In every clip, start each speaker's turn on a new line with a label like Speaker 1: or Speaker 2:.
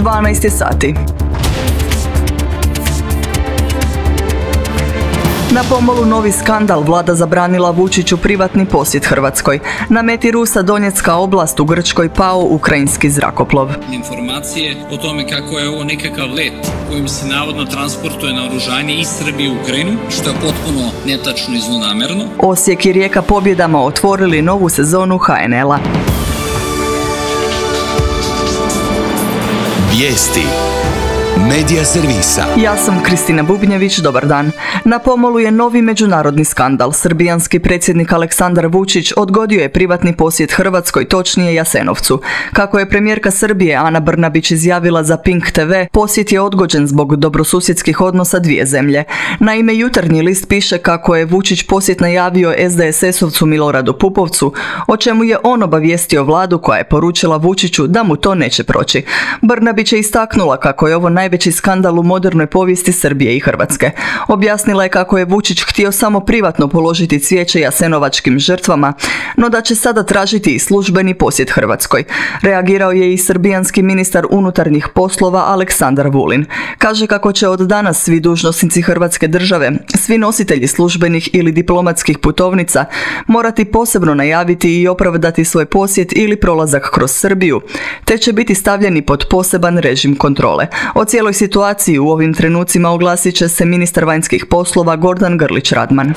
Speaker 1: 12 sati. Na pomolu novi skandal, vlada zabranila Vučiću privatni posjet Hrvatskoj. Na meti Rusa Donjecka oblast, u Grčkoj pao ukrajinski zrakoplov.
Speaker 2: Informacije o tome kako je ovo nekakav let kojim se navodno transportuje naoružanje iz Srbije u Ukrajinu, što je potpuno netačno i zlonamerno.
Speaker 1: Osijek i Rijeka pobjedama otvorili novu sezonu HNL-a.
Speaker 3: Vijesti Medija servisa.
Speaker 1: Ja sam Kristina Bubnjević, dobar dan. Na pomolu je novi međunarodni skandal. Srbijanski predsjednik Aleksandar Vučić odgodio je privatni posjet Hrvatskoj, točnije Jasenovcu. Kako je premijerka Srbije Ana Brnabić izjavila za Pink TV, posjet je odgođen zbog dobrosusjedskih odnosa dvije zemlje. Naime, Jutarnji list piše kako je Vučić posjet najavio SDSS-ovcu Miloradu Pupovcu, o čemu je on obavijestio vladu koja je poručila Vučiću da mu to neće proći. Brnabić je istaknula kako je ovo najveći skandal u modernoj povijesti Srbije i Hrvatske. Objasnila je kako je Vučić htio samo privatno položiti cvijeće jasenovačkim žrtvama, no da će sada tražiti i službeni posjet Hrvatskoj. Reagirao je i srbijanski ministar unutarnjih poslova Aleksandar Vulin. Kaže kako će od danas svi dužnosnici Hrvatske države, svi nositelji službenih ili diplomatskih putovnica morati posebno najaviti i opravdati svoj posjet ili prolazak kroz Srbiju, te će biti stavljeni pod poseban režim kontrole. O cijeloj situaciji u ovim trenucima oglasit će se ministar vanjskih poslova Gordan Grlić Radman.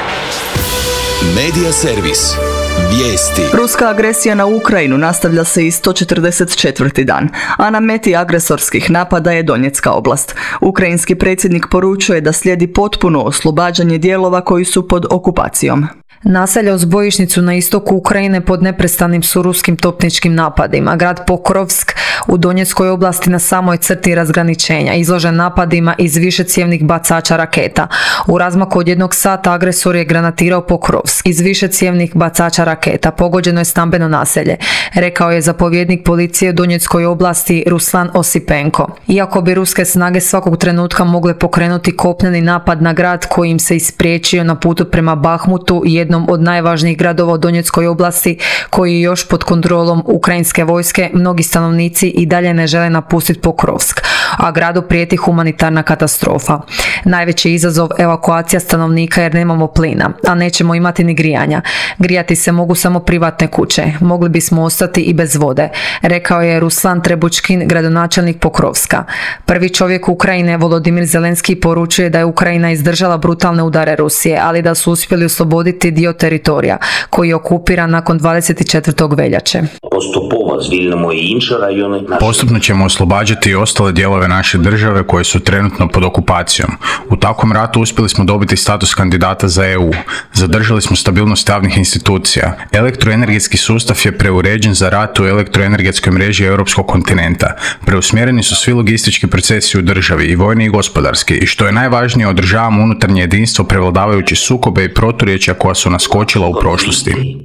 Speaker 3: Medija servis. Vijesti.
Speaker 1: Ruska agresija na Ukrajinu nastavlja se i 144. dan, a na meti agresorskih napada je Donjecka oblast. Ukrajinski predsjednik poručuje da slijedi potpuno oslobađanje dijelova koji su pod okupacijom.
Speaker 4: Naselja uz bojišnicu na istoku Ukrajine pod neprestanim su ruskim topničkim napadima. Grad Pokrovsk u Donjeckoj oblasti na samoj crti razgraničenja, izložen napadima iz višecjevnih bacača raketa. U razmaku od 1 sata agresor je granatirao Pokrovsk. Iz višecjevnih bacača raketa pogođeno je stambeno naselje, rekao je zapovjednik policije u Donjeckoj oblasti Ruslan Osipenko. Iako bi ruske snage svakog trenutka mogle pokrenuti kopneni napad na grad koji im se ispriječio na putu prema Bahmutu, jednom od najvažnijih gradova u Donjeckoj oblasti koji je još pod kontrolom ukrajinske vojske, mnogi stanovnici i dalje ne žele napustiti Pokrovsk, a gradu prijeti humanitarna katastrofa. Najveći izazov evakuacija stanovnika jer nemamo plina, a nećemo imati ni grijanja. Grijati se mogu samo privatne kuće, mogli bismo ostati i bez vode, rekao je Ruslan Trebučkin, gradonačelnik Pokrovska. Prvi čovjek Ukrajine, Volodimir Zelenski, poručuje da je Ukrajina izdržala brutalne udare Rusije, ali da su uspjeli osloboditi dio teritorija koji je okupiran nakon 24. veljače.
Speaker 5: Postupno ćemo oslobađati i ostale dijelove naše države koje su trenutno pod okupacijom. U takvom ratu uspjeli smo dobiti status kandidata za EU. Zadržali smo stabilnost javnih institucija. Elektroenergetski sustav je preuređen za rad u elektroenergetskoj mreži europskog kontinenta. Preusmjereni su svi logistički procesi u državi, i vojni i gospodarski, i što je najvažnije, održavamo unutarnje jedinstvo prevladavajući sukobe i proturječja koja su naskočila u prošlosti.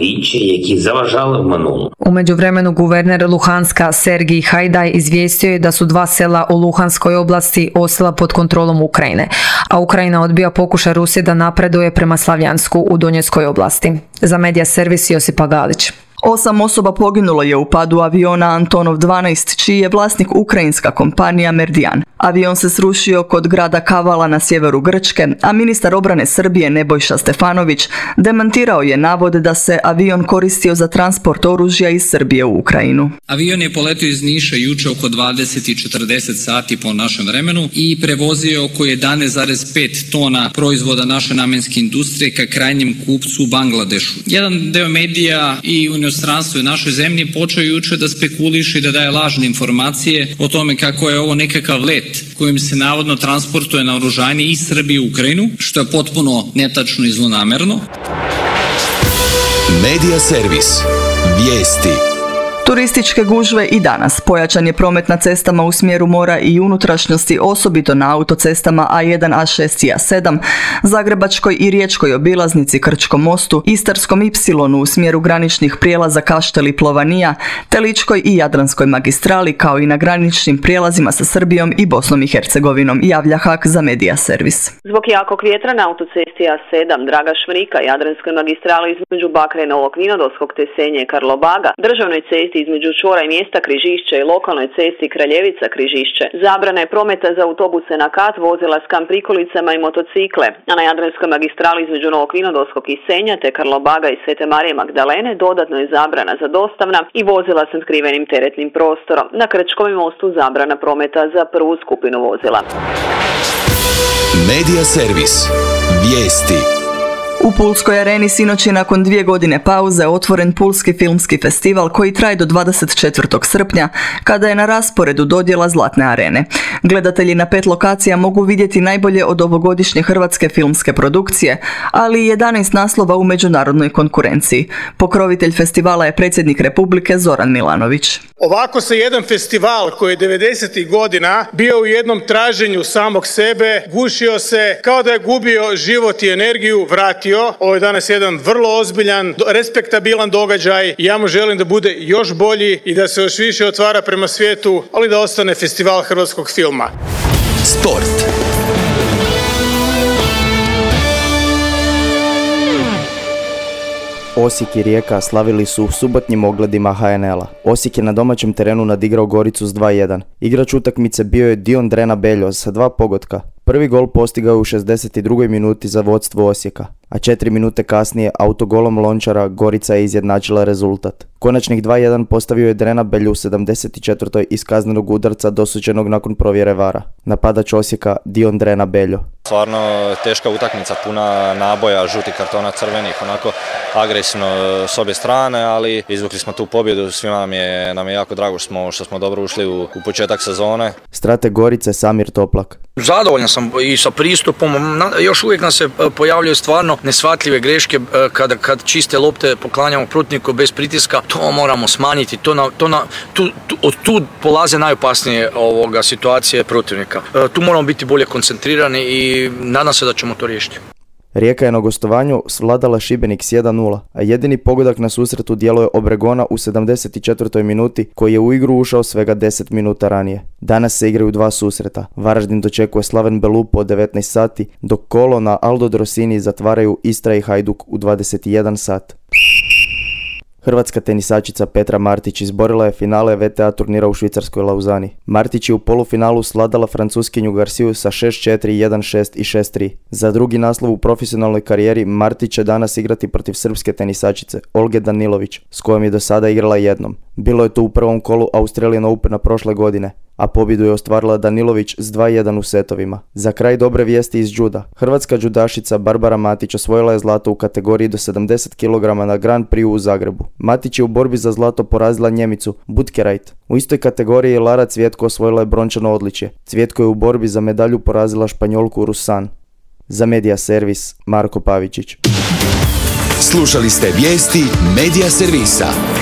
Speaker 4: U međuvremenu guverner Luhanska Sergij Hajdaj izvijestio je da su 2 sela u Luhanskoj oblasti ostala pod kontrolom Ukrajine, a Ukrajina odbija pokušaj Rusije da napreduje prema Slavjansku u Donjeckoj oblasti. Za Medija servis Josipa Galić.
Speaker 1: 8 osoba poginulo je u padu aviona Antonov 12, čiji je vlasnik ukrajinska kompanija Merdian. Avion se srušio kod grada Kavala na sjeveru Grčke, a ministar obrane Srbije Nebojša Stefanović demantirao je navode da se avion koristio za transport oružja iz Srbije u Ukrajinu.
Speaker 2: Avion je poletio iz Niša juče oko 20:40 sati po našem vremenu i prevozio oko 11,5 tona proizvoda naše namenske industrije ka krajnjem kupcu u Bangladešu. Jedan deo medija i u inostranstvu i našoj zemlji počeo juče da spekuliše i da daje lažne informacije o tome kako je ovo nekakav let kojim se navodno transportuje naoružanje iz Srbije u Ukrajinu, što je potpuno netačno i zlonamerno.
Speaker 3: Medija servis. Vijesti.
Speaker 1: Turističke gužve i danas. Pojačan je promet na cestama u smjeru mora i unutrašnjosti, osobito na autocestama A1, A6 i A7, Zagrebačkoj i Riječkoj obilaznici, Krčkom mostu, Istarskom Y u smjeru graničnih prijelaza Kaštel i Plovanija, te Ličkoj i Jadranskoj magistrali, kao i na graničnim prijelazima sa Srbijom i Bosnom i Hercegovinom, javlja HAK za Medija servis.
Speaker 6: Zbog jakog vjetra na autocesti A7 Draga Šmrika, Jadranskoj magistrali između Bakra i Novog Vinodolskog te Senje Karlobaga, državnoj cesti cesti između čvora i mjesta Križišće i lokalnoj cesti Kraljevica Križišće. Zabrana je prometa za autobuse na kat, vozila s kamp prikolicama i motocikle, a na Jadranskoj magistrali između Novog Vinodolskog i Senja te Karlobaga i Svete Marije Magdalene dodatno je zabrana za dostavna i vozila s otkrivenim teretnim prostorom. Na Krčkom mostu zabrana prometa za prvu skupinu vozila.
Speaker 3: Medija servis. Vijesti.
Speaker 1: U Pulskoj areni sinoć je nakon 2 godine pauze otvoren Pulski filmski festival koji traje do 24. srpnja, kada je na rasporedu dodjela Zlatne arene. Gledatelji na 5 lokacija mogu vidjeti najbolje od ovogodišnje hrvatske filmske produkcije, ali i 11 naslova u međunarodnoj konkurenciji. Pokrovitelj festivala je predsjednik Republike Zoran Milanović.
Speaker 7: Ovako se jedan festival koji je 90. godina bio u jednom traženju samog sebe, gušio se, kao da je gubio život i energiju, vratio. Ovo je danas jedan vrlo ozbiljan, respektabilan događaj i ja mu želim da bude još bolji i da se još više otvara prema svijetu, ali da ostane festival hrvatskog filma.
Speaker 3: Sport.
Speaker 8: Osijek i Rijeka slavili su u subotnjim ogledima HNL-a. Osijek je na domaćem terenu nadigrao Goricu s 2:1. Igrač utakmice bio je Dion Drena Beljoz sa 2 pogotka. Prvi gol postigao je u 62. minuti za vodstvo Osijeka, a 4 minute kasnije autogolom Lončara Gorica je izjednačila rezultat. Konačnih 2:1 postavio je Drena Beljo u 74. iz kaznenog udarca dosuđenog nakon provjere VAR-a. Napadač Osijeka Dion Drena Beljo.
Speaker 9: Stvarno teška utakmica, puna naboja, žutih kartona, crvenih, onako agresivno s obje strane, ali izvukli smo tu pobjedu, svima nam je jako drago što smo dobro ušli u početak sezone.
Speaker 8: Strateg Gorice Samir Toplak.
Speaker 10: Zadovoljan sam i sa pristupom, još uvijek nam se pojavljaju stvarno neshvatljive greške kad čiste lopte poklanjamo protivniku bez pritiska, to moramo smanjiti, od tu polaze najopasnije situacije protivnika. Tu moramo biti bolje koncentrirani i nadam se da ćemo to riješiti.
Speaker 8: Rijeka je na gostovanju svladala Šibenik s 1:0, a jedini pogodak na susretu djelo je Obregona u 74. minuti, koji je u igru ušao svega 10 minuta ranije. Danas se igraju 2 susreta. Varaždin dočekuje Slaven Belupo od 19 sati, dok kolo na Aldo Drosini zatvaraju Istra i Hajduk u 21 sat. Hrvatska tenisačica Petra Martić izborila je finale WTA turnira u švicarskoj Lauzani. Martić je u polufinalu svladala Francuskinju Garciju sa 6-4, 1-6 i 6-3. Za drugi naslov u profesionalnoj karijeri Martić će danas igrati protiv srpske tenisačice Olge Danilović, s kojom je do sada igrala jednom. Bilo je to u prvom kolu Australian Opena prošle godine, a pobjedu je ostvarila Danilović s 2:1 u setovima. Za kraj dobre vijesti iz juda. Hrvatska judašica Barbara Matić osvojila je zlato u kategoriji do 70 kg na Grand Prix u Zagrebu. Matić je u borbi za zlato porazila Njemicu Butkerajt. U istoj kategoriji je Lara Cvjetko osvojila je brončano odličje. Cvjetko je u borbi za medalju porazila Španjolku Rusan. Za Medija servis Marko Pavičić.
Speaker 3: Slušali ste vijesti Medija servisa.